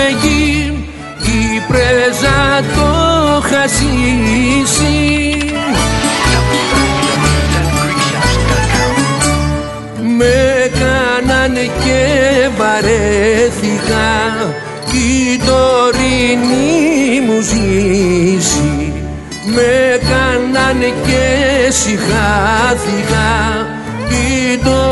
μπεγί η πρέζα το χασίσει. Με κάνανε και βαρέθηκα η τωρινή μου ζήση. Με κάνανε και συχάθηκα η